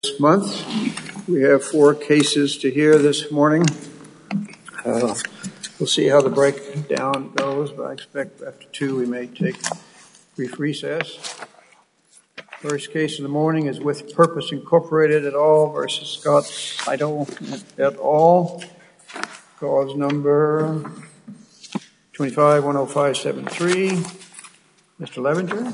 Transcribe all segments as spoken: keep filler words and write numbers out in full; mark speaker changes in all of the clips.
Speaker 1: This month, we have four cases to hear this morning. Uh, we'll see how the breakdown goes, but I expect after two we may take a brief recess. First case of the morning is With Purpose Incorporated et al. Versus Scott Seidel et al. Cause number twenty-five one oh five seven three. Mister Levinger.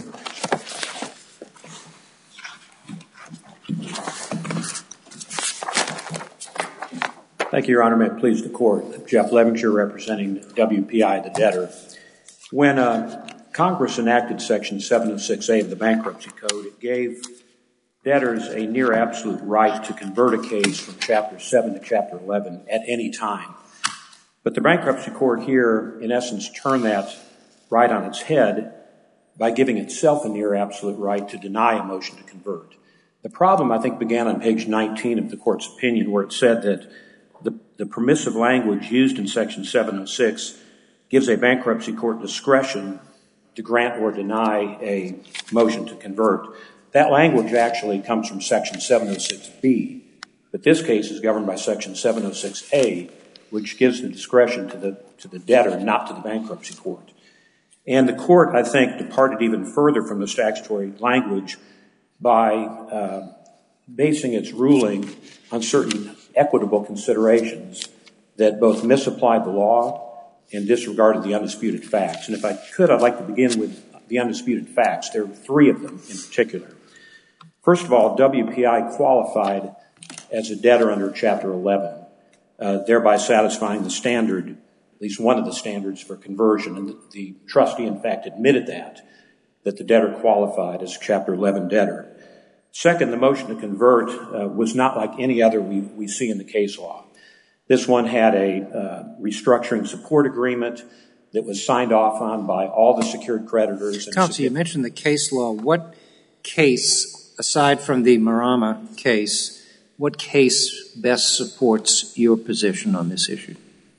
Speaker 2: Thank you, Your Honor. May it please the Court. Jeff Levinger, representing W P I, the debtor. When uh, Congress enacted Section seven oh six A of the Bankruptcy Code, it gave debtors a near absolute right to convert a case from Chapter seven to Chapter eleven at any time. But the Bankruptcy Court here, in essence, turned that right on its head by giving itself a near absolute right to deny a motion to convert. The problem, I think, began on page nineteen of the Court's opinion, where it said that The, the permissive language used in Section seven oh six gives a bankruptcy court discretion to grant or deny a motion to convert. That language actually comes from Section seven oh six B, but this case is governed by Section seven oh six A, which gives the discretion to the to the debtor, not to the bankruptcy court. And the court, I think, departed even further from the statutory language by uh, basing its ruling on certain equitable considerations that both misapplied the law and disregarded the undisputed facts. And if I could, I'd like to begin with the undisputed facts. There are three of them in particular. First of all, W P I qualified as a debtor under Chapter eleven, uh, thereby satisfying the standard, at least one of the standards for conversion. And the, the trustee, in fact, admitted that, that the debtor qualified as a Chapter eleven debtor. Second, the motion to convert uh, was not like any other we, we see in the case law. This one had a uh, restructuring support agreement that was signed off on by all the secured creditors. And
Speaker 1: Counsel, you mentioned the case law. What case, aside from the Marama case, what case best supports your position on this issue?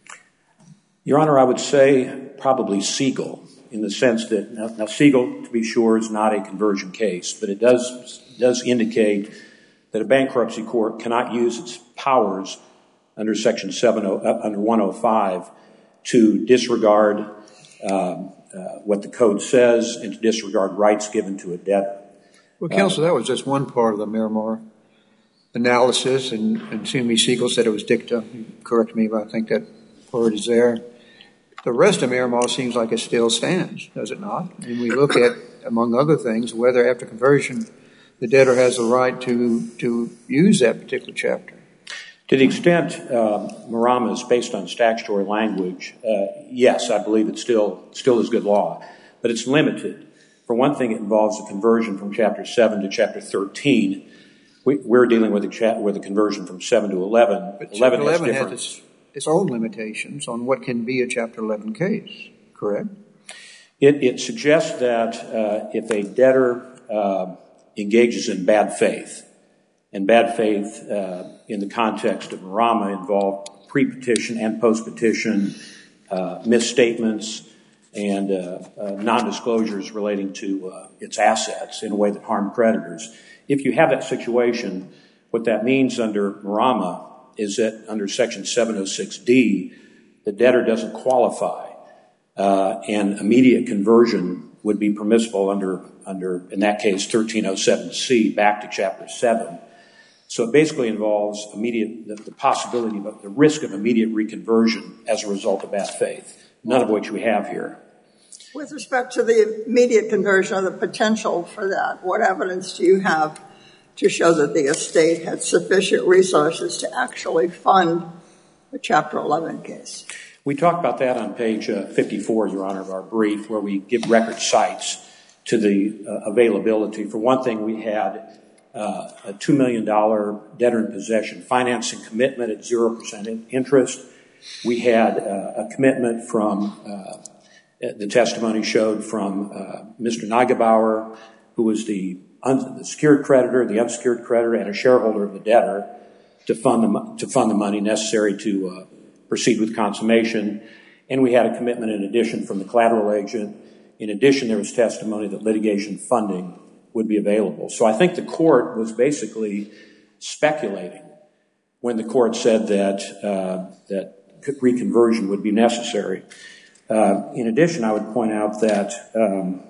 Speaker 2: Your Honor, I would say probably Siegel, in the sense that, now, now Siegel, to be sure, is not a conversion case, but it does does indicate that a bankruptcy court cannot use its powers under Section seven oh, uh, under one oh five to disregard um, uh, what the code says and to disregard rights given to a debtor.
Speaker 1: Well, Counsel, uh, that was just one part of the Miramar analysis, and, and it seemed to me Siegel said it was dicta. Correct me if I think that part is there. The rest of Miramar seems like it still stands, does it not? And we look at, among other things, whether after conversion the debtor has the right to to use that particular chapter.
Speaker 2: To the extent uh, Marama is based on statutory language, uh, yes, I believe it still still is good law, but it's limited. For one thing, it involves a conversion from Chapter seven to Chapter thirteen. We, we're dealing with a, cha- with a conversion from seven to eleven.
Speaker 1: But eleven, eleven has, has its, its own limitations on what can be a Chapter eleven case, correct?
Speaker 2: It, it suggests that uh, if a debtor uh, engages in bad faith, and bad faith uh, in the context of Marama involved pre-petition and post-petition uh, misstatements and uh, uh, non-disclosures relating to uh, its assets in a way that harmed creditors. If you have that situation, what that means under Marama is that under Section seven oh six D, the debtor doesn't qualify, uh, and immediate conversion would be permissible under, under in that case, thirteen oh seven C, back to Chapter seven. So it basically involves immediate, the, the possibility of the risk of immediate reconversion as a result of bad faith, none of which we have here.
Speaker 3: With respect to the immediate conversion or the potential for that, what evidence do you have to show that the estate had sufficient resources to actually fund a Chapter eleven case?
Speaker 2: We talk about that on page uh, fifty-four, Your Honor, of our brief, where we give record cites to the uh, availability. For one thing, we had uh, a two million dollars debtor in possession financing commitment at zero percent interest. We had uh, a commitment from, uh, the testimony showed from uh, Mister Neugebauer, who was the, un- the secured creditor, the unsecured creditor, and a shareholder of the debtor, to fund the, to fund the money necessary to uh, proceed with consummation. And we had a commitment in addition from the collateral agent. In addition, there was testimony that litigation funding would be available. So I think the court was basically speculating when the court said that uh, that reconversion would be necessary. Uh, in addition, I would point out that um,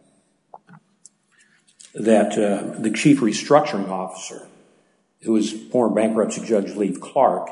Speaker 2: that uh, the chief restructuring officer, who was former bankruptcy judge Lee Clark,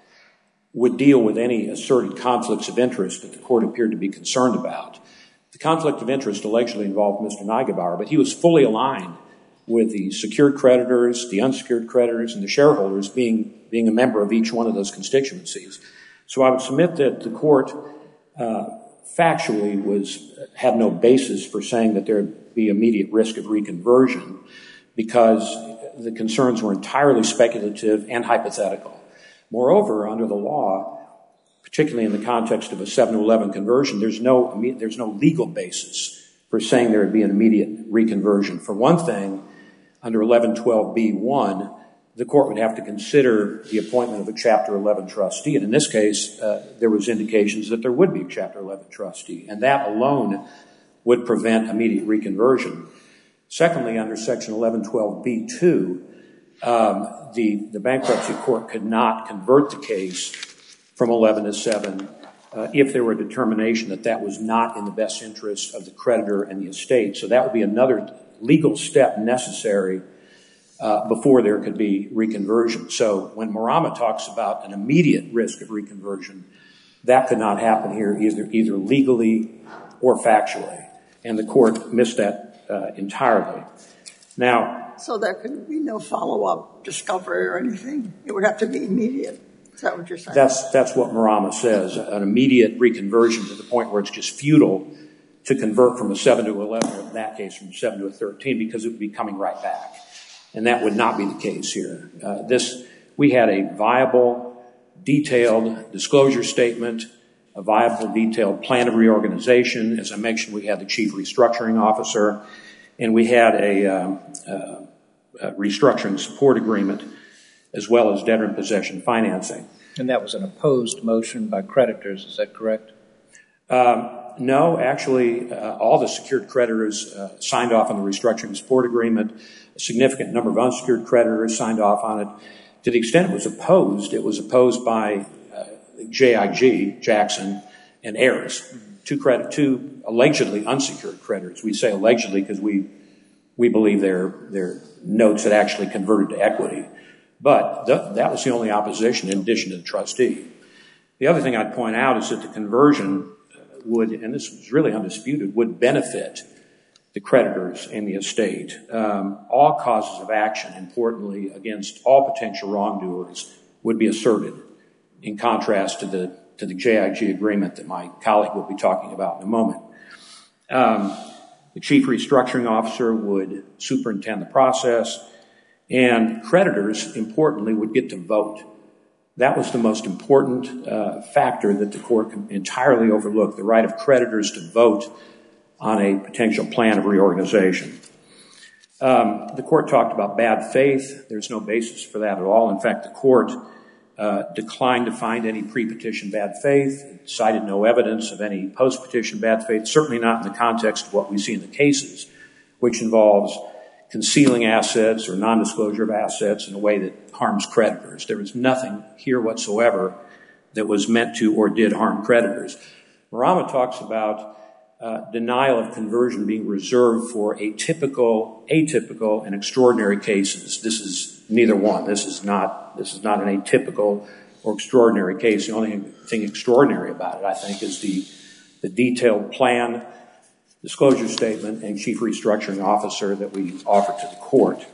Speaker 2: would deal with any asserted conflicts of interest that the court appeared to be concerned about. The conflict of interest allegedly involved Mister Neugebauer, but he was fully aligned with the secured creditors, the unsecured creditors, and the shareholders being, being a member of each one of those constituencies. So I would submit that the court uh, factually was had no basis for saying that there would be immediate risk of reconversion because the concerns were entirely speculative and hypothetical. Moreover, under the law, particularly in the context of a seven to eleven conversion, there's no, there's no legal basis for saying there would be an immediate reconversion. For one thing, under eleven twelve B one, the court would have to consider the appointment of a Chapter eleven trustee. And in this case, uh, there was indications that there would be a Chapter eleven trustee, and that alone would prevent immediate reconversion. Secondly, under Section eleven twelve B two, um, the, the bankruptcy court could not convert the case from eleven to seven uh, if there were a determination that that was not in the best interest of the creditor and the estate. So that would be another legal step necessary uh, before there could be reconversion. So when Marama talks about an immediate risk of reconversion, that could not happen here either, either legally or factually. And the court missed that uh, entirely. Now,
Speaker 3: so there could be no follow-up discovery or anything? It would have to be immediate. Is that what you're saying?
Speaker 2: That's, that's what Marama says, an immediate reconversion to the point where it's just futile to convert from a seven to eleven, or in that case from seven to a thirteen, because it would be coming right back. And that would not be the case here. Uh, this, we had a viable, detailed disclosure statement, a viable, detailed plan of reorganization. As I mentioned, we had the chief restructuring officer, and we had a, um, uh, a restructuring support agreement, as well as debtor in possession financing.
Speaker 4: And that was an opposed motion by creditors, is that correct?
Speaker 2: Um, no, actually, uh, all the secured creditors uh, signed off on the restructuring support agreement. A significant number of unsecured creditors signed off on it. To the extent it was opposed, it was opposed by uh, J I G, Jackson, and Ayers, two, credit, two allegedly unsecured creditors. We say allegedly because we we believe their their notes had actually converted to equity. But th- that was the only opposition in addition to the trustee. The other thing I'd point out is that the conversion would, and this was really undisputed, would benefit the creditors and the estate. Um, all causes of action, importantly, against all potential wrongdoers would be asserted, in contrast to the to the J I G agreement that my colleague will be talking about in a moment. Um, the chief restructuring officer would superintend the process, and creditors, importantly, would get to vote. That was the most important uh, factor that the court entirely overlooked, the right of creditors to vote on a potential plan of reorganization. Um, the court talked about bad faith. There's no basis for that at all. In fact, the court uh, declined to find any pre-petition bad faith. It cited no evidence of any post-petition bad faith, certainly not in the context of what we see in the cases, which involves concealing assets or non-disclosure of assets in a way that harms creditors. There was nothing here whatsoever that was meant to or did harm creditors. Marama talks about uh, denial of conversion being reserved for atypical, atypical, and extraordinary cases. This is neither one. This is not. This is not an atypical or extraordinary case. The only thing extraordinary about it, I think, is the the detailed plan, disclosure statement, and chief restructuring officer that we offered to the court.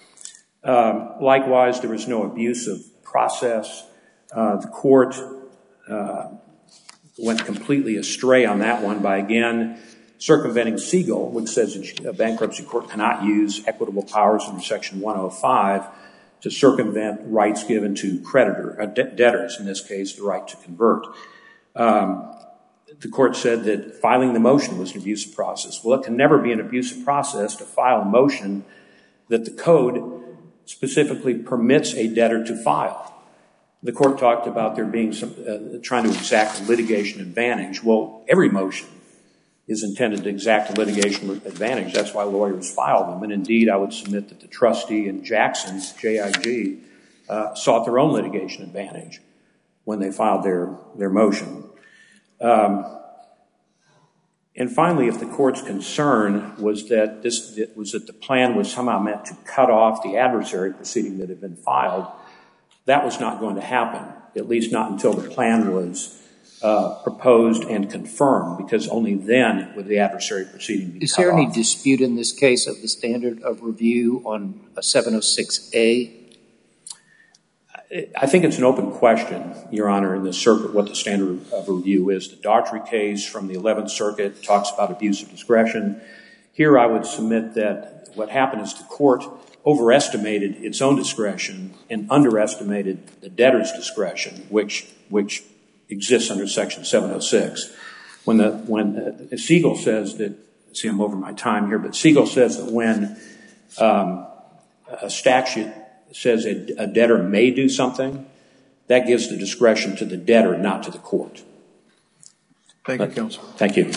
Speaker 2: Um, likewise, there was no abuse of process. Uh, the court uh, went completely astray on that one by, again, circumventing Siegel, which says a bankruptcy court cannot use equitable powers under Section one oh five to circumvent rights given to creditor, uh, de- debtors, in this case, the right to convert. Um, The court said that filing the motion was an abusive process. Well, it can never be an abusive process to file a motion that the code specifically permits a debtor to file. The court talked about there being some, uh, trying to exact a litigation advantage. Well, every motion is intended to exact a litigation advantage. That's why lawyers file them. And indeed, I would submit that the trustee in Jackson, J I G, uh, sought their own litigation advantage when they filed their, their motion. Um, and finally, if the court's concern was that this was that the plan was somehow meant to cut off the adversary proceeding that had been filed, that was not going to happen, at least not until the plan was uh, proposed and confirmed, because only then would the adversary proceeding be cut off.
Speaker 4: Is there any dispute in this case of the standard of review on seven oh six A?
Speaker 2: I think it's an open question, Your Honor, in the circuit what the standard of review is. The Daughtry case from the eleventh Circuit talks about abuse of discretion. Here I would submit that what happened is the court overestimated its own discretion and underestimated the debtor's discretion, which which exists under Section seven oh six. When the when uh, Siegel says that, see, I'm over my time here, but Siegel says that when um, a statute says a, a debtor may do something, that gives the discretion to the debtor, not to the court.
Speaker 1: Thank you, counsel.
Speaker 2: Thank you.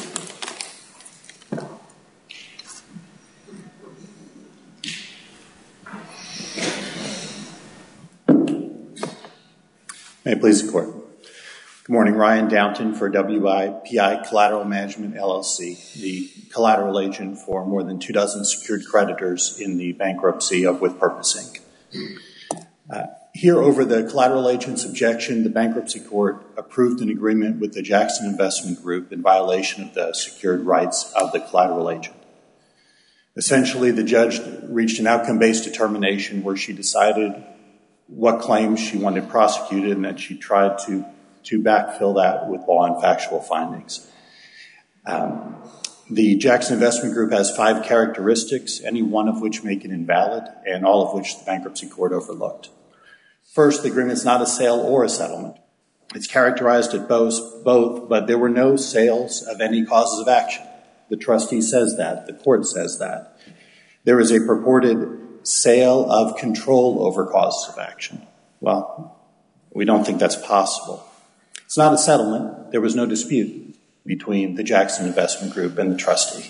Speaker 5: May it please the court. Good morning. Ryan Downton for W I P I Collateral Management, L L C, the collateral agent for more than two dozen secured creditors in the bankruptcy of With Purpose, Incorporated. Uh, here, over the collateral agent's objection, the bankruptcy court approved an agreement with the Jackson Investment Group in violation of the secured rights of the collateral agent. Essentially, the judge reached an outcome-based determination where she decided what claims she wanted prosecuted, and that she tried to, to backfill that with law and factual findings. Um, the Jackson Investment Group has five characteristics, any one of which make it invalid, and all of which the bankruptcy court overlooked. First, the agreement is not a sale or a settlement. It's characterized at both, both, but there were no sales of any causes of action. The trustee says that. The court says that. There is a purported sale of control over causes of action. Well, we don't think that's possible. It's not a settlement. There was no dispute between the Jackson Investment Group and the trustee.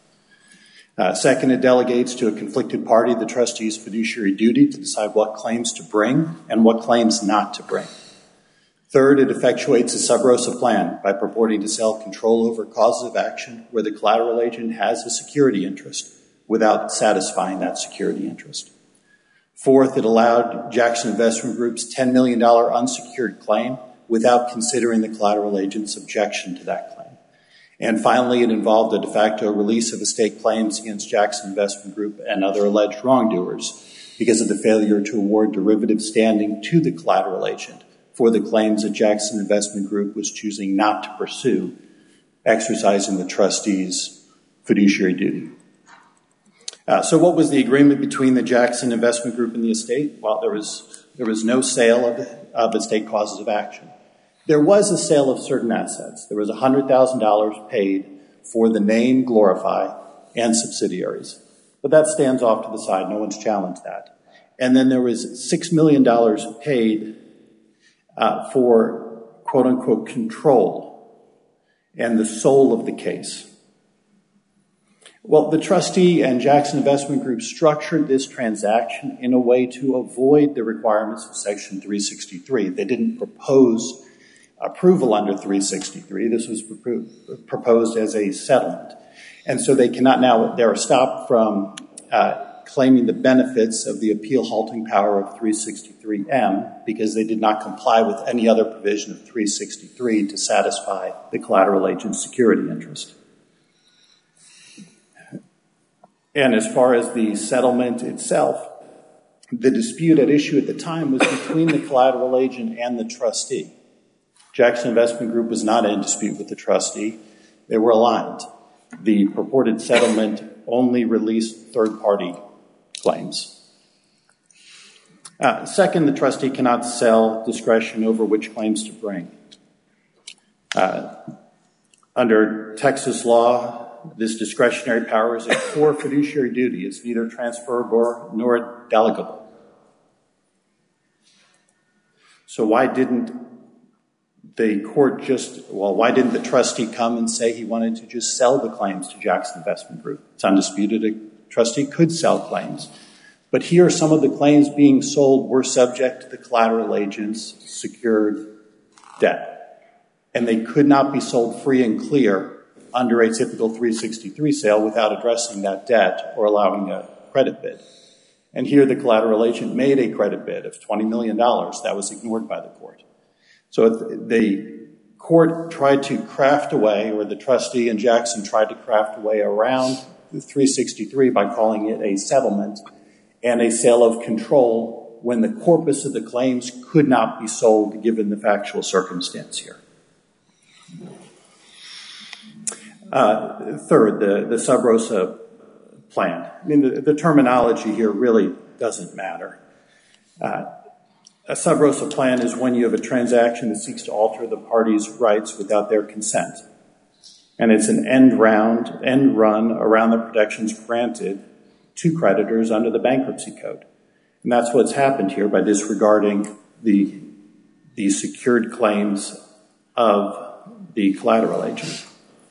Speaker 5: Uh, second, it delegates to a conflicted party the trustee's fiduciary duty to decide what claims to bring and what claims not to bring. Third, it effectuates a sub rosa plan by purporting to sell control over causes of action where the collateral agent has a security interest without satisfying that security interest. Fourth, it allowed Jackson Investment Group's ten million dollars unsecured claim without considering the collateral agent's objection to that claim. And finally, it involved a de facto release of estate claims against Jackson Investment Group and other alleged wrongdoers because of the failure to award derivative standing to the collateral agent for the claims that Jackson Investment Group was choosing not to pursue, exercising the trustee's fiduciary duty. Uh, so what was the agreement between the Jackson Investment Group and the estate? Well, there was there was no sale of, of estate causes of action. There was a sale of certain assets. There was one hundred thousand dollars paid for the name Glorify and subsidiaries. But that stands off to the side. No one's challenged that. And then there was six million dollars paid uh, for, quote-unquote, control and the soul of the case. Well, the trustee and Jackson Investment Group structured this transaction in a way to avoid the requirements of Section three sixty-three. They didn't propose approval under three sixty-three. This was proposed as a settlement. And so they cannot now, they're stopped from uh, claiming the benefits of the appeal halting power of three sixty-three M because they did not comply with any other provision of three sixty-three to satisfy the collateral agent's security interest. And as far as the settlement itself, the dispute at issue at the time was between the collateral agent and the trustee. Jackson Investment Group was not in dispute with the trustee. They were aligned. The purported settlement only released third-party claims. Uh, second, the trustee cannot sell discretion over which claims to bring. Uh, under Texas law, this discretionary power is a core fiduciary duty. It's neither transferable nor delegable. So why didn't the court just, well, why didn't the trustee come and say he wanted to just sell the claims to Jackson Investment Group? It's undisputed a trustee could sell claims. But here, some of the claims being sold were subject to the collateral agent's secured debt. And they could not be sold free and clear under a typical three sixty-three sale without addressing that debt or allowing a credit bid. And here, the collateral agent made a credit bid of twenty million dollars. That was ignored by the court. So the court tried to craft a way, or the trustee and Jackson tried to craft a way around the three sixty-three by calling it a settlement and a sale of control when the corpus of the claims could not be sold given the factual circumstance here. Uh, third, the, the sub rosa plan. I mean, the, the terminology here really doesn't matter. Uh, a sub rosa plan is when you have a transaction that seeks to alter the parties' rights without their consent. And it's an end round, end run around the protections granted to creditors under the bankruptcy code. And that's what's happened here by disregarding the, the secured claims of the collateral agent.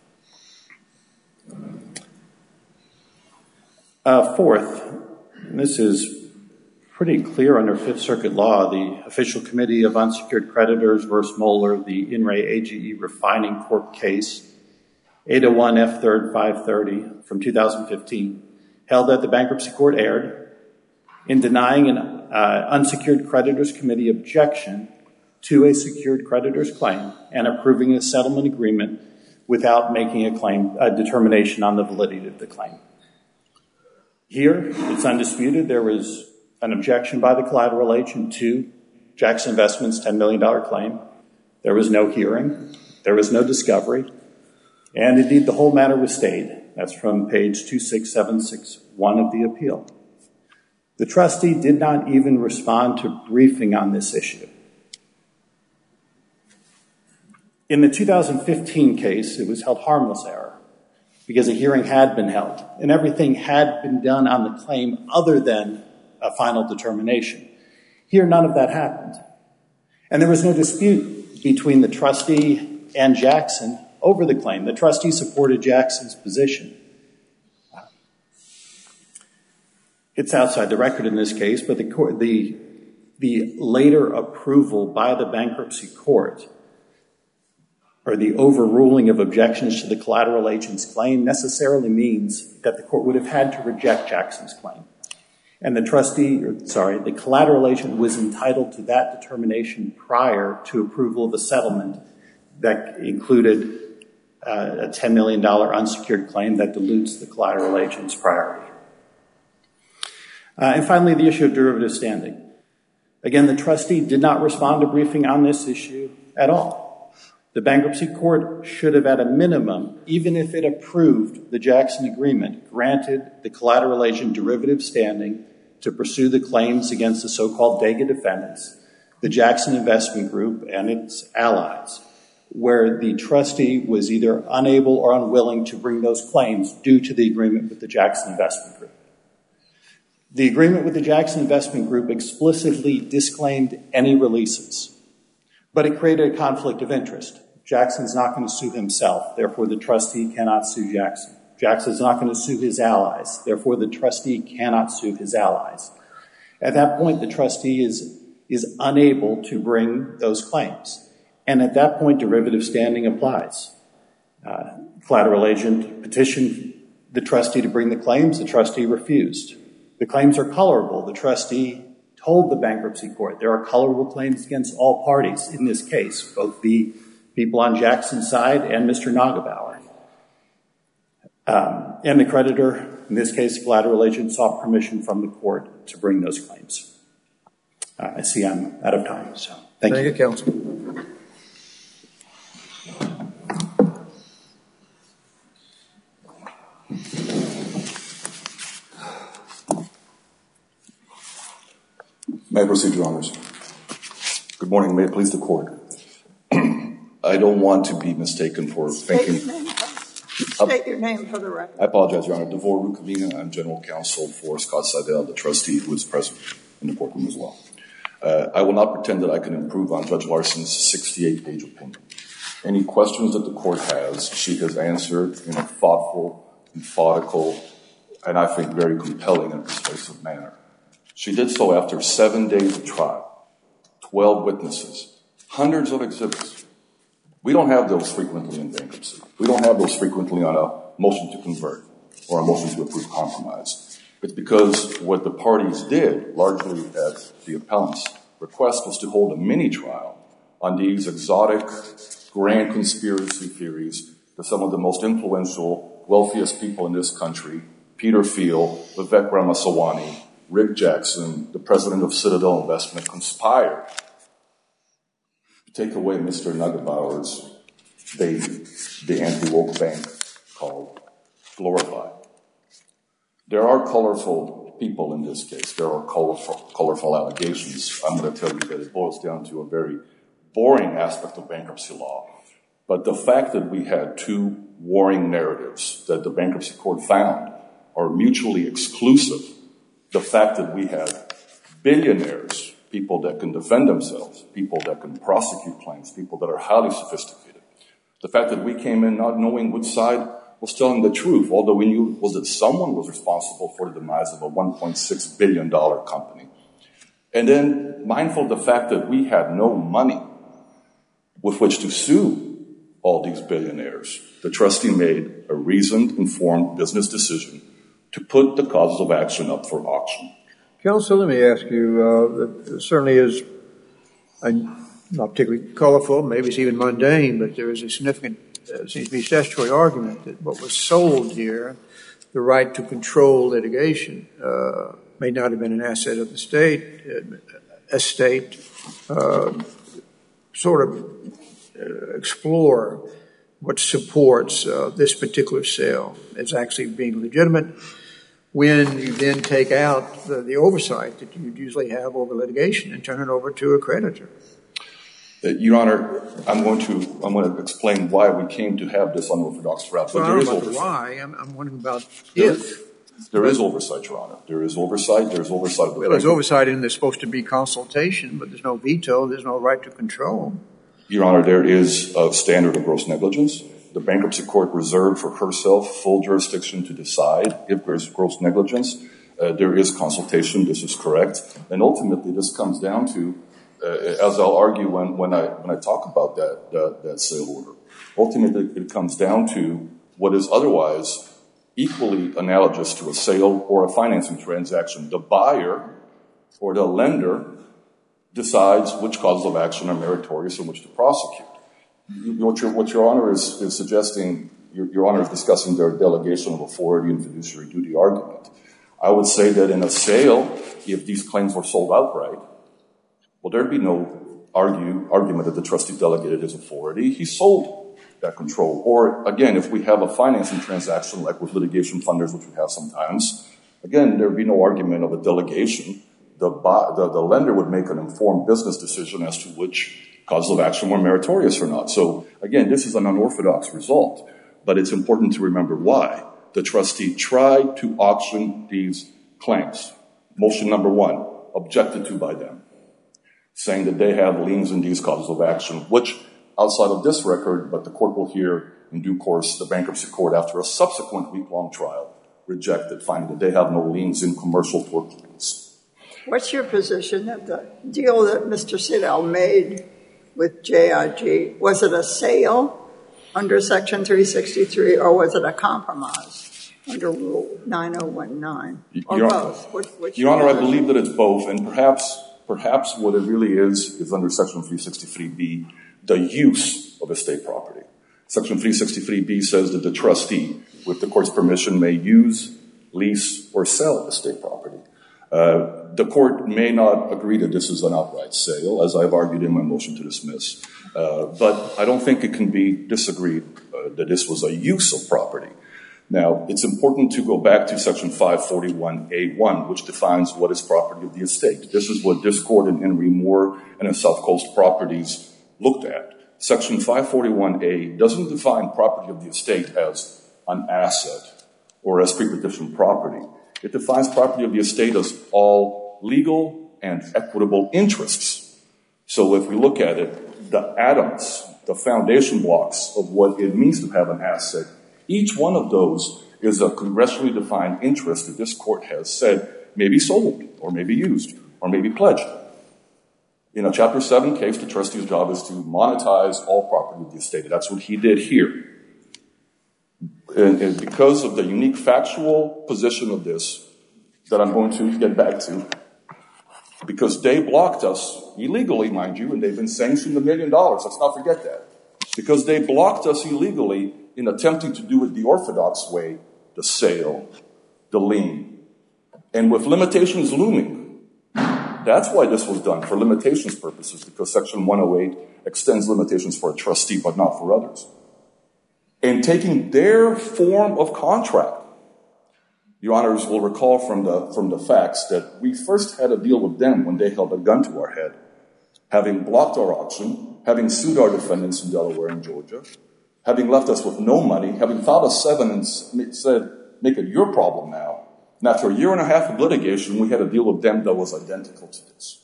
Speaker 5: Uh, fourth, and this is pretty clear under Fifth Circuit law, the Official Committee of Unsecured Creditors versus Moeller, the In re A G E Refining Corp case, eight oh one F third five thirty from two thousand fifteen, held that the bankruptcy court erred in denying an uh, unsecured creditors committee objection to a secured creditor's claim and approving a settlement agreement without making a claim, a determination on the validity of the claim. Here, it's undisputed, there was an objection by the collateral agent to Jackson Investment's ten million dollars claim. There was no hearing. There was no discovery. And indeed, the whole matter was stayed. That's from page two six seven six one of the appeal. The trustee did not even respond to briefing on this issue. In the two thousand fifteen case, it was held harmless error because a hearing had been held and everything had been done on the claim other than a final determination. Here, none of that happened. And there was no dispute between the trustee and Jackson over the claim. The trustee supported Jackson's position. It's outside the record in this case, but the, court, the, the later approval by the bankruptcy court or the overruling of objections to the collateral agent's claim necessarily means that the court would have had to reject Jackson's claim. And the trustee, or, sorry, the collateral agent was entitled to that determination prior to approval of the settlement that included uh, a ten million dollars unsecured claim that dilutes the collateral agent's priority. Uh, and finally, the issue of derivative standing. Again, the trustee did not respond to briefing on this issue at all. The bankruptcy court should have, at a minimum, even if it approved the Jackson agreement, granted the collateral agent derivative standing to pursue the claims against the so-called Dega defendants, the Jackson Investment Group and its allies, where the trustee was either unable or unwilling to bring those claims due to the agreement with the Jackson Investment Group. The agreement with the Jackson Investment Group explicitly disclaimed any releases, but it created a conflict of interest. Jackson's not going to sue himself, therefore the trustee cannot sue Jackson. Jackson's not going to sue his allies, therefore the trustee cannot sue his allies. At that point, the trustee is, is unable to bring those claims. And at that point, derivative standing applies. Uh, collateral agent petitioned the trustee to bring the claims, the trustee refused. The claims are colorable. The trustee told the bankruptcy court there are colorable claims against all parties in this case, both the people on Jackson's side and Mister Nagelbauer. Um, and the creditor, in this case, collateral agent, sought permission from the court to bring those claims. Uh, I see I'm out of time, so thank,
Speaker 1: thank
Speaker 5: you.
Speaker 1: you, counsel.
Speaker 6: May I proceed, Your Honors? Good morning. May it please the court. I don't want to be mistaken for
Speaker 3: State
Speaker 6: thinking...
Speaker 3: Your name, State your name for the record.
Speaker 6: I apologize, Your Honor. Devor Rukavina. I'm general counsel for Scott Seidel, the trustee who is present in the courtroom as well. Uh, I will not pretend that I can improve on Judge Larson's sixty-eight page opinion. Any questions that the court has, she has answered in a thoughtful, methodical, and I think very compelling and persuasive manner. She did so after seven days of trial, twelve witnesses, hundreds of exhibits. We don't have those frequently in bankruptcy. We don't have those frequently on a motion to convert or a motion to approve compromise. It's because what the parties did, largely at the appellant's request, was to hold a mini-trial on these exotic, grand conspiracy theories that some of the most influential, wealthiest people in this country, Peter Thiel, Vivek Ramaswamy, Rick Jackson, the president of Citadel Investment, conspired to take away Mister Neugebauer's baby, the anti-woke bank called Glorify. There are colorful people in this case. There are colorful, colorful allegations. I'm going to tell you that it boils down to a very boring aspect of bankruptcy law. But the fact that we had two warring narratives that the bankruptcy court found are mutually exclusive, the fact that we had billionaires, people that can defend themselves, people that can prosecute claims, people that are highly sophisticated, the fact that we came in not knowing which side was telling the truth, although we knew was that someone was responsible for the demise of a one point six billion dollars company. And then mindful of the fact that we had no money with which to sue all these billionaires, the trustee made a reasoned, informed business decision to put the causes of action up for auction.
Speaker 1: Counsel, let me ask you, uh, it certainly is uh, not particularly colorful, maybe it's even mundane, but there is a significant Uh, seems to be statutory argument that what was sold here, the right to control litigation, uh, may not have been an asset of the state, uh, estate, uh, sort of uh, explore what supports uh, this particular sale as actually being legitimate when you then take out the, the oversight that you'd usually have over litigation and turn it over to a creditor.
Speaker 6: Uh, Your Honor, I'm going to I'm going to explain why we came to have this unorthodox route.
Speaker 1: Well,
Speaker 6: but there
Speaker 1: I
Speaker 6: is
Speaker 1: don't know about
Speaker 6: oversight.
Speaker 1: why. I'm, I'm wondering about
Speaker 6: There,
Speaker 1: if.
Speaker 6: there is oversight, Your Honor. There is oversight. There's oversight. Of the
Speaker 1: Well, there's oversight and there's supposed to be consultation, but there's no veto. There's no right to control.
Speaker 6: Your Honor, there is a standard of gross negligence. The bankruptcy court reserved for herself full jurisdiction to decide if there's gross negligence. Uh, there is consultation. This is correct. And ultimately, this comes down to Uh, as I'll argue when, when I when I talk about that, that that sale order, ultimately it comes down to what is otherwise equally analogous to a sale or a financing transaction. The buyer or the lender decides which causes of action are meritorious and which to prosecute. What your, what your Honor is, is suggesting, your, your Honor is discussing their delegation of authority and fiduciary duty argument. I would say that in a sale, if these claims were sold outright, well, there'd be no argue, argument that the trustee delegated his authority. He sold that control. Or, again, if we have a financing transaction like with litigation funders, which we have sometimes, again, there'd be no argument of a delegation. The, the, the lender would make an informed business decision as to which causes of action were meritorious or not. So, again, this is an unorthodox result, but it's important to remember why. The trustee tried to auction these claims. Motion number one, objected to by them, saying that they have liens in these causes of action, which, outside of this record, but the court will hear in due course, the bankruptcy court, after a subsequent week-long trial, rejected, finding that they have no liens in commercial tort claims.
Speaker 3: What's your position that the deal that Mister Citadel made with J I G, was it a sale under Section three sixty-three, or was it a compromise under Rule nine oh one nine, or
Speaker 6: Your
Speaker 3: both? Which, which
Speaker 6: Your Honor, I believe that it's both, and perhaps Perhaps what it really is, is under Section three sixty-three B, the use of estate property. Section three sixty-three B says that the trustee, with the court's permission, may use, lease, or sell estate property. Uh, the court may not agree that this is an outright sale, as I've argued in my motion to dismiss. Uh, but I don't think it can be disagreed uh, that this was a use of property. Now, it's important to go back to Section five forty-one A one, which defines what is property of the estate. This is what this court in Henry Moore and in South Coast Properties looked at. Section five forty-one A doesn't define property of the estate as an asset or as pre-petition property. It defines property of the estate as all legal, and equitable interests. So if we look at it, the atoms, the foundation blocks of what it means to have an asset, each one of those is a congressionally defined interest that this court has said may be sold or may be used or may be pledged. In a Chapter seven case, the trustee's job is to monetize all property of the estate. That's what he did here. And, and because of the unique factual position of this that I'm going to get back to, because they blocked us illegally, mind you, and they've been sanctioned a million dollars. Let's not forget that. Because they blocked us illegally in attempting to do it the orthodox way, the sale, the lien. And with limitations looming, that's why this was done, for limitations purposes, because Section one oh eight extends limitations for a trustee, but not for others. And taking their form of contract, Your Honors will recall from the, from the facts that we first had a deal with them when they held a gun to our head, having blocked our auction, having sued our defendants in Delaware and Georgia, having left us with no money, having filed a seven and said, make it your problem now. And after a year and a half of litigation, we had a deal with them that was identical to this.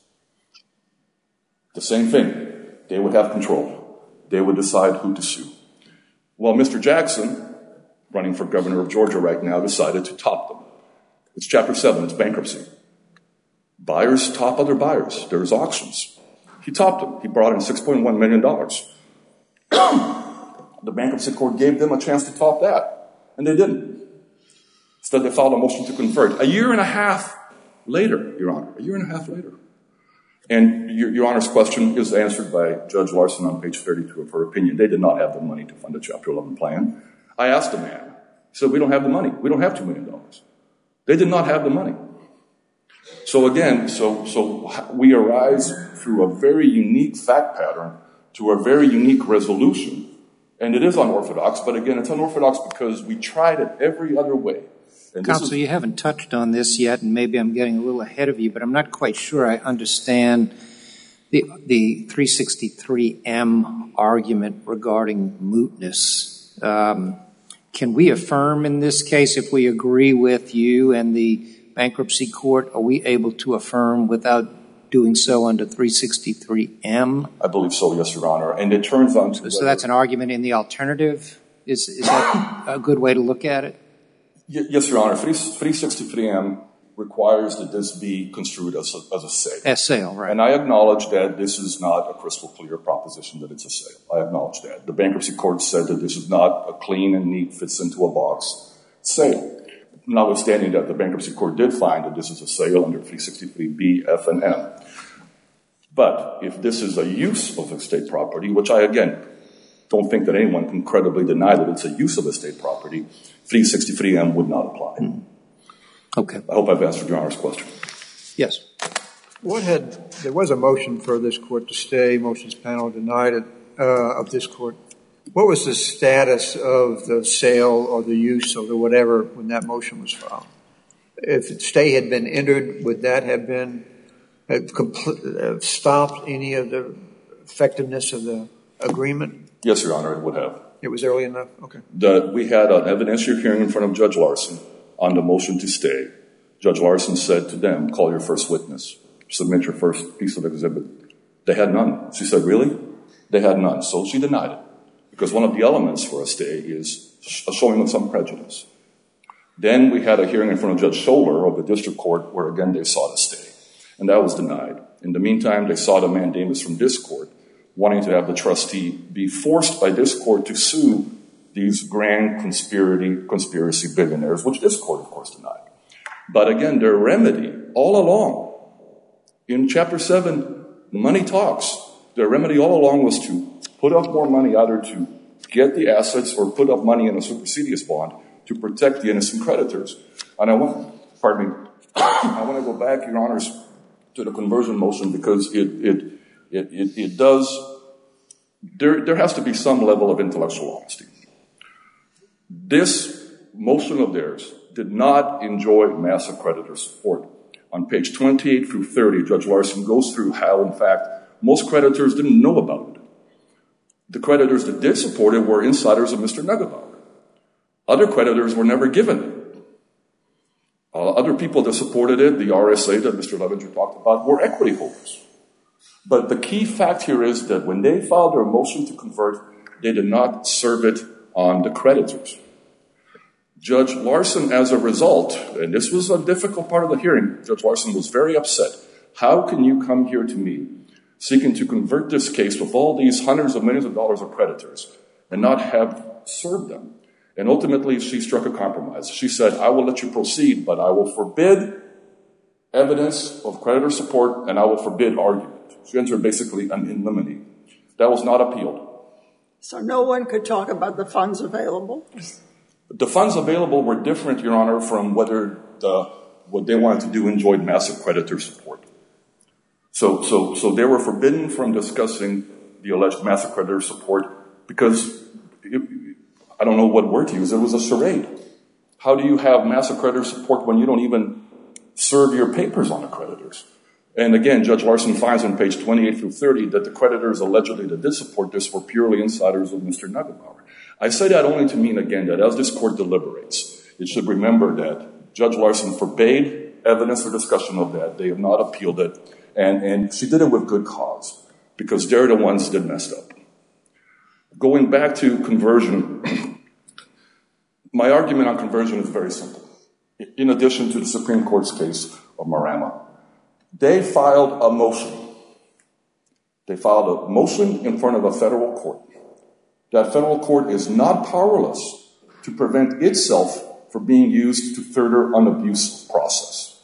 Speaker 6: The same thing. They would have control. They would decide who to sue. Well, Mister Jackson, running for governor of Georgia right now, decided to top them. It's Chapter seven. It's bankruptcy. Buyers top other buyers. There's auctions. He topped them. He brought in six point one million dollars. The bankruptcy court gave them a chance to top that, and they didn't. Instead, they filed a motion to convert. A year and a half later, Your Honor, a year and a half later. And Your, Your Honor's question is answered by Judge Larson on page thirty-two of her opinion. They did not have the money to fund a Chapter eleven plan. I asked the man. He said, we don't have the money. We don't have two million dollars. They did not have the money. So again, so, so we arise through a very unique fact pattern to a very unique resolution. And it is unorthodox, but again, it's unorthodox because we tried it every other way. And
Speaker 4: Counsel,
Speaker 6: is,
Speaker 4: you haven't touched on this yet, and maybe I'm getting a little ahead of you, but I'm not quite sure I understand the, the three sixty-three M argument regarding mootness. Um, can we affirm in this case if we agree with you and the bankruptcy court? Are we able to affirm without doing so under three sixty-three M?
Speaker 6: I believe so, yes, Your Honor. And it turns on to...
Speaker 4: So, so that's an argument in the alternative? Is, is that a good way to look at it?
Speaker 6: Yes, Your Honor. three sixty-three M requires that this be construed as a, as a sale.
Speaker 4: A sale, right.
Speaker 6: And I acknowledge that this is not a crystal clear proposition that it's a sale. I acknowledge that. The bankruptcy court said that this is not a clean and neat, fits into a box sale. Notwithstanding that, the bankruptcy court did find that this is a sale under three sixty-three B, F, and M. But if this is a use of estate property, which I, again, don't think that anyone can credibly deny that it's a use of estate property, three sixty-three M would not apply. Mm.
Speaker 4: Okay.
Speaker 6: I hope I've answered Your Honor's question.
Speaker 4: Yes.
Speaker 1: What had, there was a motion for this court to stay, motions panel denied it, uh, of this court. What was the status of the sale or the use or the whatever when that motion was filed? If the stay had been entered, would that have been uh, compl- uh, stopped any of the effectiveness of the agreement?
Speaker 6: Yes, Your Honor, it would have.
Speaker 1: It was early enough? Okay.
Speaker 6: The, we had an evidentiary hearing in front of Judge Larson on the motion to stay. Judge Larson said to them, call your first witness. Submit your first piece of exhibit. They had none. She said, really? They had none. So she denied it. Because one of the elements for a stay is a showing of some prejudice. Then we had a hearing in front of Judge Scholler of the district court where, again, they sought a stay. And that was denied. In the meantime, they sought a mandamus from this court wanting to have the trustee be forced by this court to sue these grand conspiracy, conspiracy billionaires, which this court, of course, denied. But again, their remedy all along, in Chapter seven, Money Talks, their remedy all along was to put up more money, either to get the assets or put up money in a supersedious bond to protect the innocent creditors. And I want, pardon me, I want to go back, Your Honors, to the conversion motion because it, it, it, it, it does, there, there has to be some level of intellectual honesty. This motion of theirs did not enjoy massive creditor support. On page twenty-eight through thirty, Judge Larson goes through how, in fact, most creditors didn't know about it. The creditors that did support it were insiders of Mister Neugebauer. Other creditors were never given it. Uh, other people that supported it, the R S A that Mister Levinger talked about, were equity holders. But the key fact here is that when they filed their motion to convert, they did not serve it on the creditors. Judge Larson, as a result, and this was a difficult part of the hearing, Judge Larson was very upset. How can you come here to me seeking to convert this case with all these hundreds of millions of dollars of creditors and not have served them? And ultimately, she struck a compromise. She said, I will let you proceed, but I will forbid evidence of creditor support and I will forbid argument. She entered basically an in limine. That was not appealed.
Speaker 3: So no one could talk about the funds available?
Speaker 6: The funds available were different, Your Honor, from whether the, what they wanted to do enjoyed massive creditor support. So, so, so they were forbidden from discussing the alleged massive creditor support because it, I don't know what word to use. It was a charade. How do you have massive creditor support when you don't even serve your papers on the creditors? And again, Judge Larson finds on page twenty-eight through thirty that the creditors allegedly that did support this were purely insiders of Mister Neugebauer. I say that only to mean, again, that as this court deliberates, it should remember that Judge Larson forbade evidence or discussion of that. They have not appealed it. And, and she did it with good cause because they're the ones that messed up. Going back to conversion, my argument on conversion is very simple. In addition to the Supreme Court's case of Marama, they filed a motion. They filed a motion in front of a federal court. That federal court is not powerless to prevent itself from being used to further an abuse process.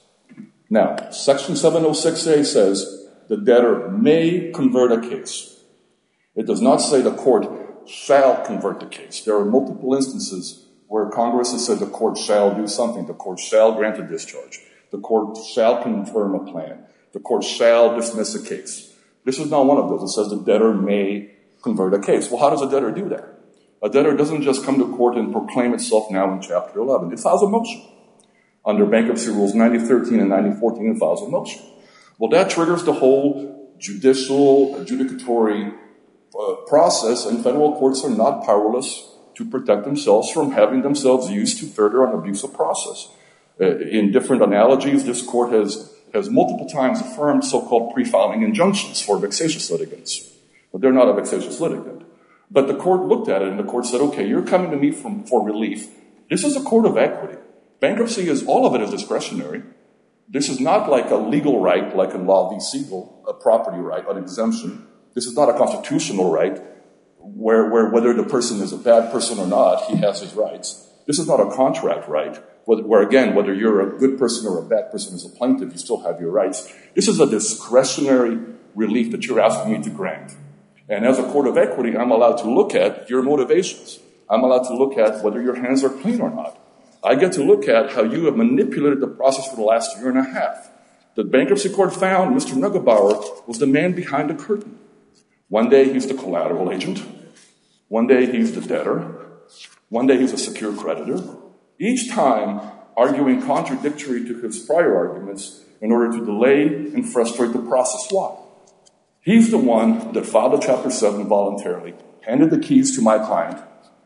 Speaker 6: Now, Section seven oh six A says the debtor may convert a case. It does not say the court shall convert the case. There are multiple instances where Congress has said the court shall do something. The court shall grant a discharge. The court shall confirm a plan. The court shall dismiss a case. This is not one of those. It says the debtor may convert a case. Well, how does a debtor do that? A debtor doesn't just come to court and proclaim itself now in Chapter eleven. It files a motion. Under Bankruptcy Rules ninety thirteen and ninety fourteen, it files a motion. Well, that triggers the whole judicial, adjudicatory uh, process, and federal courts are not powerless to protect themselves from having themselves used to further an abusive process. Uh, in different analogies, this court has, has multiple times affirmed so-called pre-filing injunctions for vexatious litigants. But they're not a vexatious litigant. But the court looked at it and the court said, okay, you're coming to me from, for relief. This is a court of equity. Bankruptcy is, all of it is discretionary. This is not like a legal right, like in Law v. Siegel, a property right, an exemption. This is not a constitutional right where, where whether the person is a bad person or not, he has his rights. This is not a contract right where, where again, whether you're a good person or a bad person as a plaintiff, you still have your rights. This is a discretionary relief that you're asking me to grant. And as a court of equity, I'm allowed to look at your motivations. I'm allowed to look at whether your hands are clean or not. I get to look at how you have manipulated the process for the last year and a half. The bankruptcy court found Mister Neugebauer was the man behind the curtain. One day he's the collateral agent. One day he's the debtor. One day he's a secure creditor. Each time arguing contradictory to his prior arguments in order to delay and frustrate the process. Why? He's the one that filed a Chapter seven voluntarily, handed the keys to my client,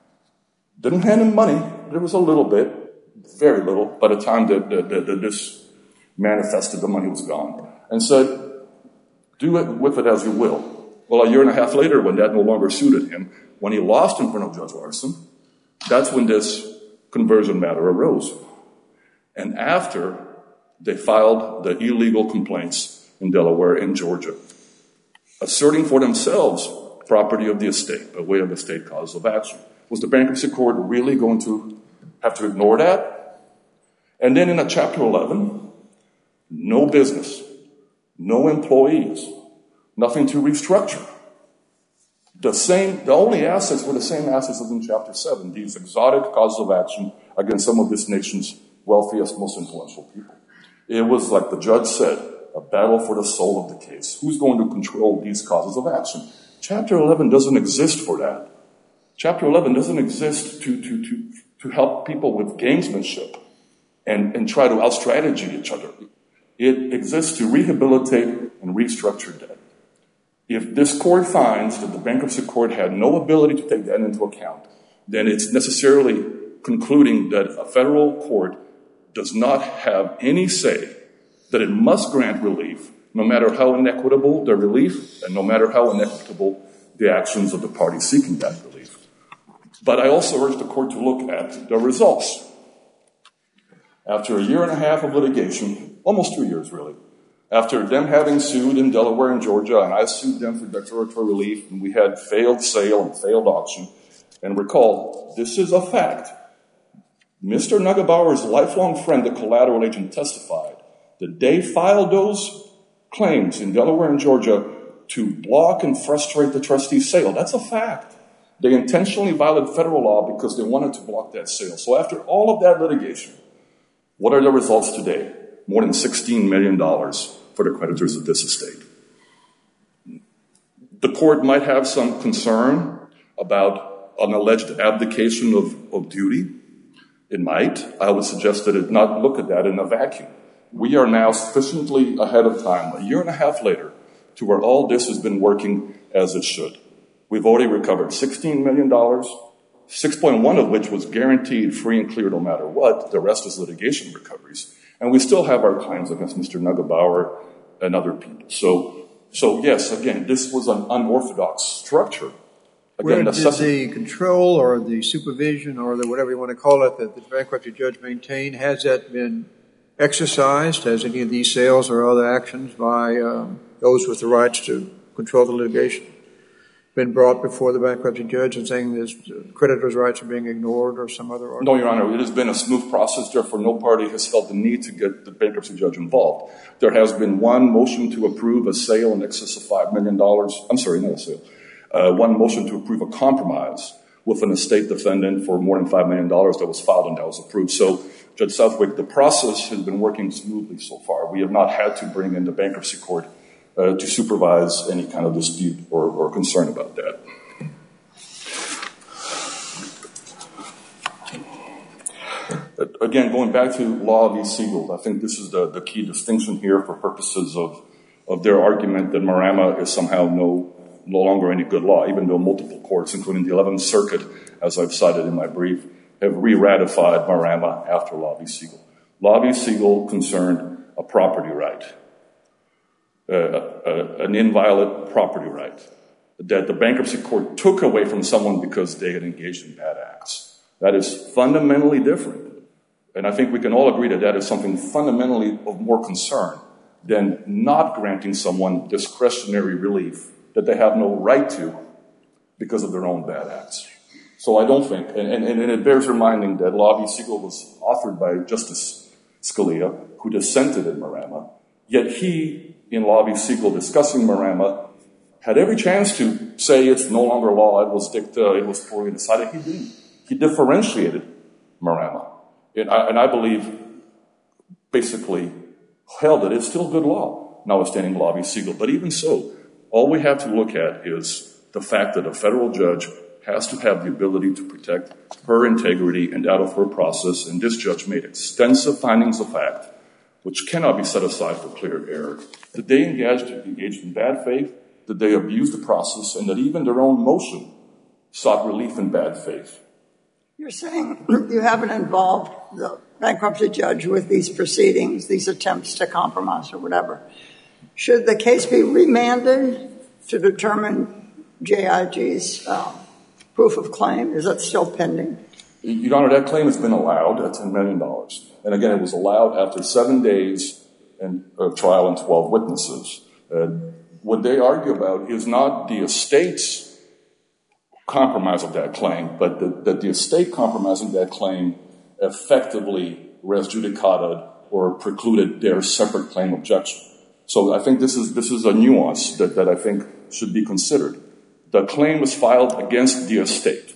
Speaker 6: didn't hand him money. There was a little bit, very little, by the time that, that, that, that this manifested, the money was gone, and said, do it with it as you will. Well, a year and a half later, when that no longer suited him, when he lost in front of Judge Larson, that's when this conversion matter arose. And after they filed the illegal complaints in Delaware and Georgia, asserting for themselves property of the estate by way of the state cause of action. Was the bankruptcy court really going to have to ignore that? And then in a Chapter eleven, no business, no employees, nothing to restructure. The same, the only assets were the same assets as in Chapter seven, these exotic causes of action against some of this nation's wealthiest, most influential people. It was like the judge said, a battle for the soul of the case. Who's going to control these causes of action? Chapter eleven doesn't exist for that. Chapter eleven doesn't exist to, to, to, to help people with gamesmanship and, and try to out-strategy each other. It exists to rehabilitate and restructure debt. If this court finds that the bankruptcy court had no ability to take that into account, then it's necessarily concluding that a federal court does not have any say that it must grant relief, no matter how inequitable the relief and no matter how inequitable the actions of the party seeking that relief. But I also urge the court to look at the results. After a year and a half of litigation, almost two years really, after them having sued in Delaware and Georgia, and I sued them for declaratory relief, and we had failed sale and failed auction, and recall, this is a fact. Mister Neugebauer's lifelong friend, the collateral agent, testified that they filed those claims in Delaware and Georgia to block and frustrate the trustee's sale. That's a fact. They intentionally violated federal law because they wanted to block that sale. So after all of that litigation, what are the results today? More than sixteen million dollars for the creditors of this estate. The court might have some concern about an alleged abdication of, of duty. It might. I would suggest that it not look at that in a vacuum. We are now sufficiently ahead of time, a year and a half later, to where all this has been working as it should. We've already recovered sixteen million dollars, six point one of which was guaranteed free and clear no matter what. The rest is litigation recoveries. And we still have our claims against Mister Neugebauer and other people. So, so yes, again, this was an unorthodox structure.
Speaker 1: Again, Where did the control or the supervision or the whatever you want to call it that the bankruptcy judge maintained, has that been exercised? Has any of these sales or other actions by um, those with the rights to control the litigation been brought before the bankruptcy judge and saying this creditors' rights are being ignored or some other argument?
Speaker 6: No, Your Honor. It has been a smooth process. Therefore, no party has felt the need to get the bankruptcy judge involved. There has been one motion to approve a sale in excess of five million dollars. I'm sorry, not a sale. Uh, one motion to approve a compromise with an estate defendant for more than five million dollars that was filed and that was approved. So, Judge Southwick, the process has been working smoothly so far. We have not had to bring in the bankruptcy court uh, to supervise any kind of dispute or, or concern about that. Again, going back to Law v. Siegel, I think this is the, the key distinction here for purposes of, of their argument that Marama is somehow no no longer any good law, even though multiple courts, including the eleventh Circuit, as I've cited in my brief, have re-ratified Marama after Law v. Siegel. Law v. Siegel concerned a property right, uh, uh, an inviolate property right, that the bankruptcy court took away from someone because they had engaged in bad acts. That is fundamentally different. And I think we can all agree that that is something fundamentally of more concern than not granting someone discretionary relief that they have no right to because of their own bad acts. So I don't think, and, and, and it bears reminding that Law v. Siegel was authored by Justice Scalia, who dissented in Marama, yet he, in Law v. Siegel, discussing Marama, had every chance to say it's no longer law, it was dicta, it was poorly decided. He didn't. He differentiated Marama. And I, and I believe basically held that it's still good law, notwithstanding Law v. Siegel. But even so, all we have to look at is the fact that a federal judge has to have the ability to protect her integrity and that of her process, and this judge made extensive findings of fact, which cannot be set aside for clear error. That they engaged, engaged in bad faith, that they abused the process, and that even their own motion sought relief in bad faith.
Speaker 3: You're saying you haven't involved the bankruptcy judge with these proceedings, these attempts to compromise or whatever. Should the case be remanded to determine J I G's um, proof of claim? Is that still pending?
Speaker 6: Your Honor, that claim has been allowed at ten million dollars. And again, it was allowed after seven days of trial and twelve witnesses. Uh, what they argue about is not the estate's compromise of that claim, but the, that the estate compromising that claim effectively res judicata or precluded their separate claim objection. So I think this is this is a nuance that, that I think should be considered. The claim was filed against the estate.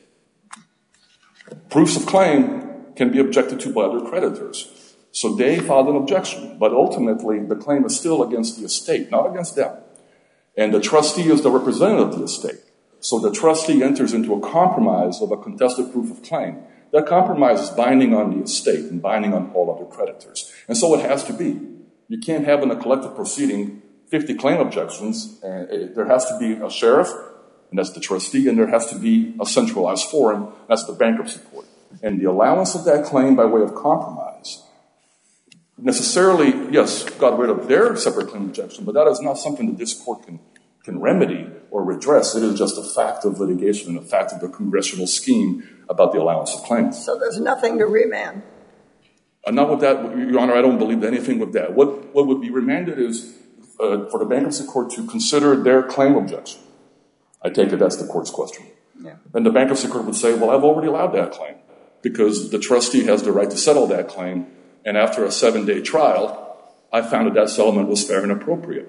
Speaker 6: Proofs of claim can be objected to by other creditors. So they filed an objection, but ultimately the claim is still against the estate, not against them. And the trustee is the representative of the estate. So the trustee enters into a compromise of a contested proof of claim. That compromise is binding on the estate and binding on all other creditors. And so it has to be. You can't have in a collective proceeding fifty claim objections. And there has to be a sheriff, and that's the trustee, and there has to be a centralized forum, that's the bankruptcy court. And the allowance of that claim by way of compromise necessarily, yes, got rid of their separate claim objection, but that is not something that this court can, can remedy or redress. It is just a fact of litigation and a fact of the congressional scheme about the allowance of claims.
Speaker 3: So there's nothing to remand?
Speaker 6: Uh, not with that, Your Honor, I don't believe anything with that. What, what would be remanded is uh, for the bankruptcy court to consider their claim objection. I take it that's the court's question.
Speaker 3: Yeah.
Speaker 6: And the bankruptcy court would say, well, I've already allowed that claim because the trustee has the right to settle that claim, and after a seven-day trial, I found that that settlement was fair and appropriate.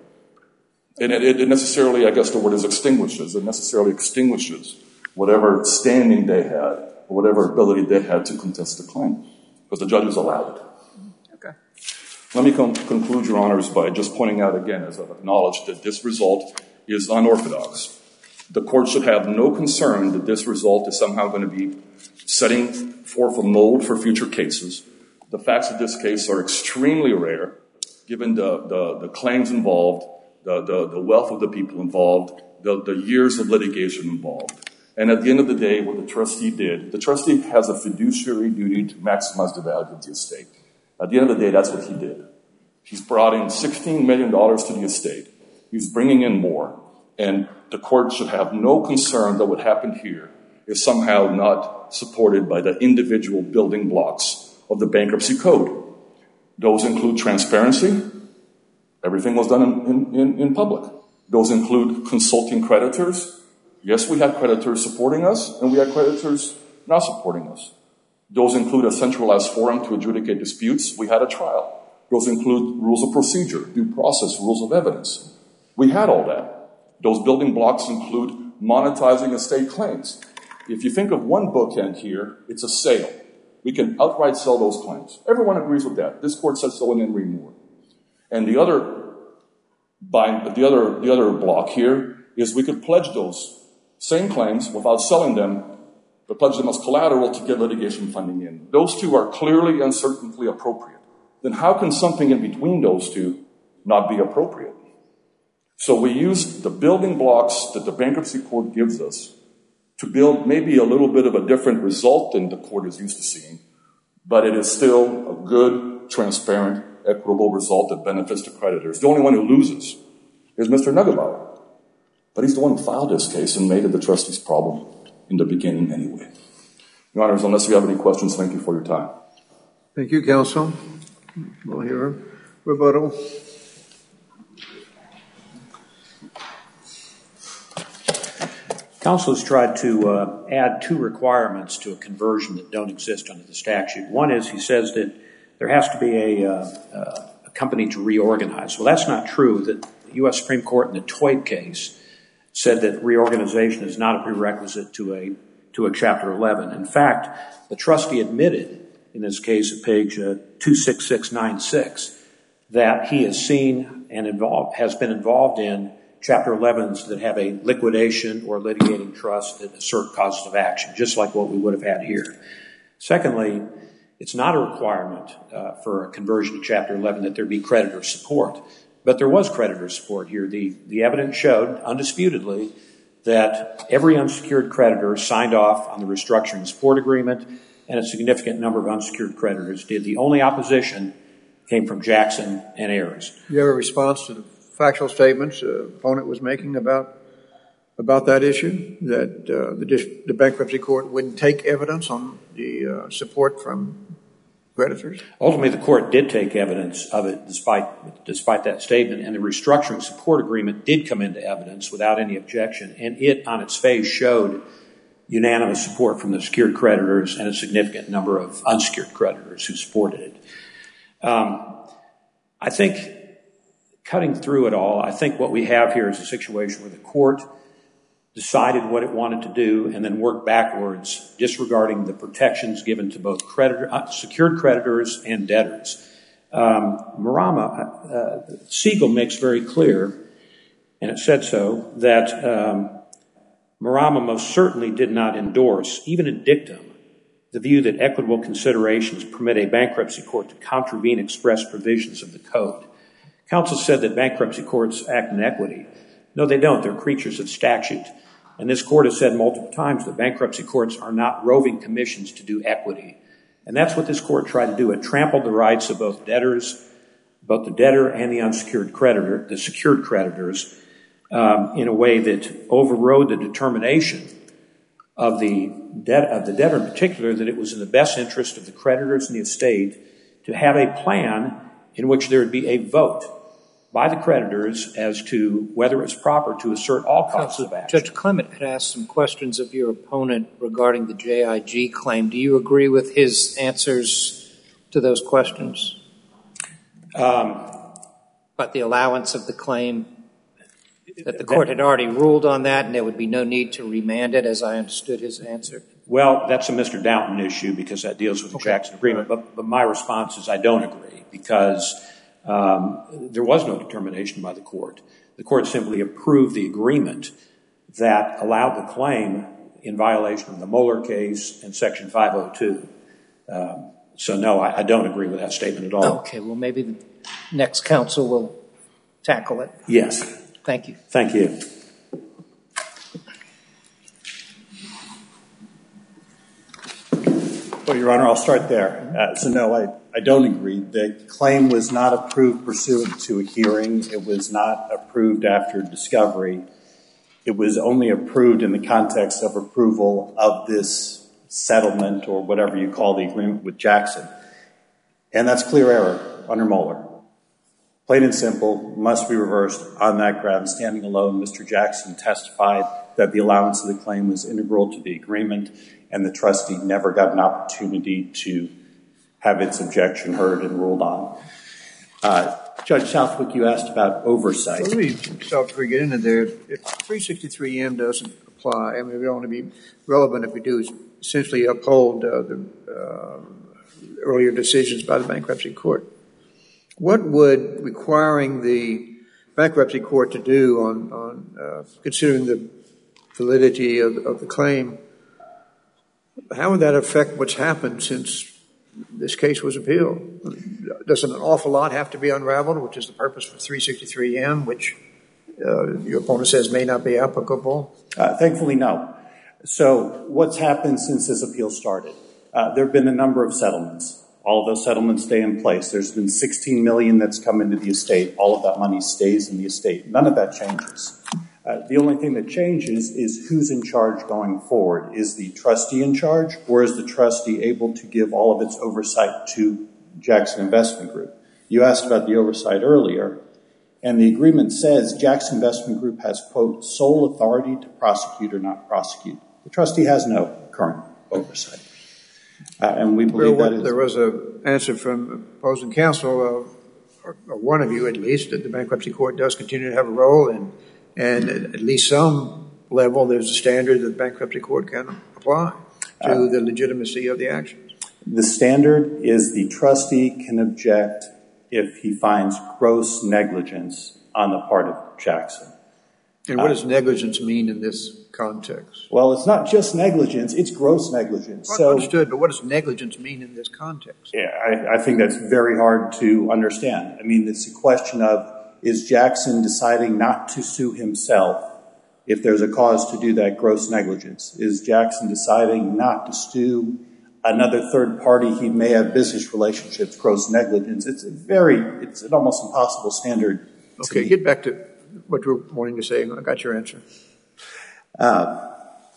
Speaker 6: And it, it necessarily, I guess the word is extinguishes, it necessarily extinguishes whatever standing they had or whatever ability they had to contest the claim, because the judges allowed it.
Speaker 3: Okay.
Speaker 6: Let me con- conclude, Your Honors, by just pointing out again, as I've acknowledged, that this result is unorthodox. The court should have no concern that this result is somehow going to be setting forth a mold for future cases. The facts of this case are extremely rare, given the, the, the claims involved, the, the, the wealth of the people involved, the, the years of litigation involved. And at the end of the day, what the trustee did, the trustee has a fiduciary duty to maximize the value of the estate. At the end of the day, that's what he did. He's brought in sixteen million dollars to the estate. He's bringing in more. And the court should have no concern that what happened here is somehow not supported by the individual building blocks of the bankruptcy code. Those include transparency. Everything was done in, in, in public. Those include consulting creditors. Yes, we had creditors supporting us, and we had creditors not supporting us. Those include a centralized forum to adjudicate disputes. We had a trial. Those include rules of procedure, due process, rules of evidence. We had all that. Those building blocks include monetizing estate claims. If you think of one bookend here, it's a sale. We can outright sell those claims. Everyone agrees with that. This court said so in Henry Moore. And the other, by, the other, the other block here is we could pledge those same claims without selling them, but pledge them as collateral to get litigation funding in. Those two are clearly and certainly appropriate. Then how can something in between those two not be appropriate? So we use the building blocks that the bankruptcy court gives us to build maybe a little bit of a different result than the court is used to seeing, but it is still a good, transparent, equitable result that benefits the creditors. The only one who loses is Mister Neugebauer, but he's the one who filed this case and made it the trustee's problem in the beginning anyway. Your Honors, unless you have any questions, thank you for your time.
Speaker 1: Thank you, counsel. We'll hear a rebuttal.
Speaker 2: Counsel has tried to uh, add two requirements to a conversion that don't exist under the statute. One is he says that there has to be a, uh, a company to reorganize. Well, that's not true. The U S Supreme Court in the Toit case said that reorganization is not a prerequisite to a to a Chapter eleven. In fact, the trustee admitted in this case at page uh, two six six nine six that he has seen and involved has been involved in Chapter elevens that have a liquidation or litigating trust that assert causes of action, just like what we would have had here. Secondly, it's not a requirement uh, for a conversion to Chapter eleven that there be creditor support, but there was creditor support here. The, the evidence showed, undisputedly, that every unsecured creditor signed off on the restructuring support agreement, and a significant number of unsecured creditors did. The only opposition came from Jackson and Ayers.
Speaker 1: Do you have a response to the factual statements the opponent was making about about that issue, that uh, the, the bankruptcy court wouldn't take evidence on the uh, support from creditors?
Speaker 2: Ultimately, the court did take evidence of it despite despite that statement, and the restructuring support agreement did come into evidence without any objection, and it on its face showed unanimous support from the secured creditors and a significant number of unsecured creditors who supported it. Um, I think cutting through it all, I think what we have here is a situation where the court decided what it wanted to do and then worked backwards, disregarding the protections given to both creditor, uh, secured creditors and debtors. Um, Marama, uh, Siegel makes very clear, and it said so, that um, Marama most certainly did not endorse, even in dictum, the view that equitable considerations permit a bankruptcy court to contravene express provisions of the code. Counsel said that bankruptcy courts act in equity. No, they don't. They're creatures of statute. And this court has said multiple times that bankruptcy courts are not roving commissions to do equity. And that's what this court tried to do. It trampled the rights of both debtors, both the debtor and the unsecured creditor, the secured creditors, um, in a way that overrode the determination of the debt of the debtor in particular, that it was in the best interest of the creditors and the estate to have a plan in which there would be a vote by the creditors as to whether it's proper to assert all causes of action.
Speaker 4: Judge Clement had asked some questions of your opponent regarding the J I G claim. Do you agree with his answers to those questions?
Speaker 2: Um,
Speaker 4: About the allowance of the claim, that the court had already ruled on that and there would be no need to remand it, as I understood his answer?
Speaker 2: Well, that's a Mister Downton issue because that deals with the
Speaker 4: Okay.
Speaker 2: Jackson Agreement. But, but my response is I don't agree because um, there was no determination by the court. The court simply approved the agreement that allowed the claim in violation of the Moeller case and Section five oh two. Um, so, no, I, I don't agree with that statement at all.
Speaker 4: Okay, well, maybe the next counsel will tackle it.
Speaker 2: Yes.
Speaker 4: Thank you.
Speaker 2: Thank you.
Speaker 5: Well, Your Honor, I'll start there. Uh, so, no, I, I don't agree. The claim was not approved pursuant to a hearing. It was not approved after discovery. It was only approved in the context of approval of this settlement or whatever you call the agreement with Jackson. And that's clear error under Moeller. Plain and simple, must be reversed on that ground. Standing alone, Mister Jackson testified that the allowance of the claim was integral to the agreement, and the trustee never got an opportunity to have its objection heard and ruled on. Uh, Judge Southwick, you asked about oversight.
Speaker 1: Well, let me stop before we get into there. If three sixty-three M doesn't apply, I mean, we don't want to be relevant if we do essentially uphold uh, the uh, earlier decisions by the bankruptcy court. What would requiring the bankruptcy court to do on, on uh, considering the validity of, of the claim, how would that affect what's happened since this case was appealed? Doesn't an awful lot have to be unraveled, which is the purpose for three sixty-three M, which uh, your opponent says may not be applicable?
Speaker 5: Uh, thankfully, no. So what's happened since this appeal started? Uh, there have been a number of settlements. All of those settlements stay in place. There's been sixteen million dollars that's come into the estate. All of that money stays in the estate. None of that changes. Uh, the only thing that changes is who's in charge going forward. Is the trustee in charge, or is the trustee able to give all of its oversight to Jackson Investment Group? You asked about the oversight earlier, and the agreement says Jackson Investment Group has, quote, sole authority to prosecute or not prosecute. The trustee has no current oversight. Uh, and we believe
Speaker 1: well,
Speaker 5: that is...
Speaker 1: There was an answer from opposing counsel, uh, or, or one of you at least, that the bankruptcy court does continue to have a role, and, and at, at least some level there's a standard that the bankruptcy court can apply to uh, the legitimacy of the actions.
Speaker 5: The standard is the trustee can object if he finds gross negligence on the part of Jackson.
Speaker 1: And what does uh, negligence mean in this context?
Speaker 5: Well, it's not just negligence, it's gross negligence.
Speaker 1: Well,
Speaker 5: so,
Speaker 1: understood, but what does negligence mean in this context?
Speaker 5: Yeah, I, I think that's very hard to understand. I mean, it's a question of, is Jackson deciding not to sue himself if there's a cause to do that gross negligence? Is Jackson deciding not to sue another third party he may have business relationships, gross negligence? It's a very, it's an almost impossible standard.
Speaker 1: Okay, get back to what you were wanting to say. I got your answer.
Speaker 5: Uh,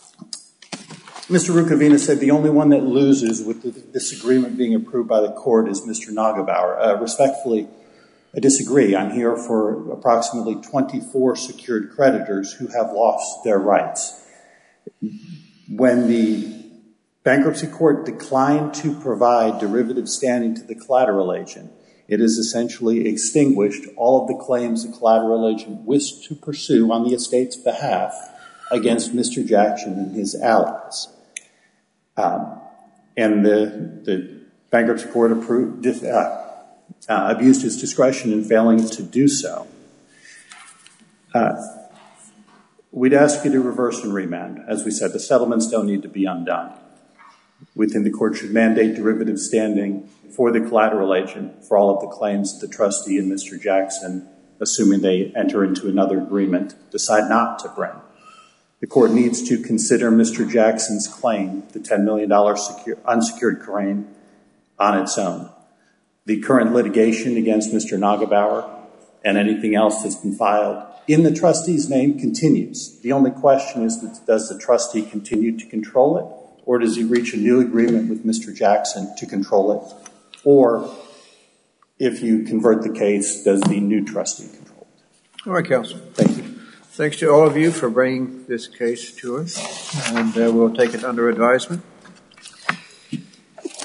Speaker 5: Mister Rukavina said the only one that loses with the, this agreement being approved by the court is Mister Nagelbauer. Uh, respectfully, I disagree. I'm here for approximately twenty-four secured creditors who have lost their rights. When the bankruptcy court declined to provide derivative standing to the collateral agent, it has essentially extinguished all of the claims the collateral agent wished to pursue on the estate's behalf against Mister Jackson and his allies. Um, and the, the bankruptcy court approved, uh, uh, abused its discretion in failing to do so. Uh, we'd ask you to reverse and remand. As we said, the settlements don't need to be undone. We think the court should mandate derivative standing for the collateral agent for all of the claims the trustee and Mister Jackson, assuming they enter into another agreement, decide not to bring. The court needs to consider Mister Jackson's claim, the ten million dollars secure, unsecured claim, on its own. The current litigation against Mister Nagelbauer and anything else that's been filed in the trustee's name continues. The only question is, does the trustee continue to control it, or does he reach a new agreement with Mister Jackson to control it? Or, if you convert the case, does the new trustee control it?
Speaker 1: All right, counsel.
Speaker 5: Thank you.
Speaker 1: Thanks to all of you for bringing this case to us, and uh, we'll take it under advisement.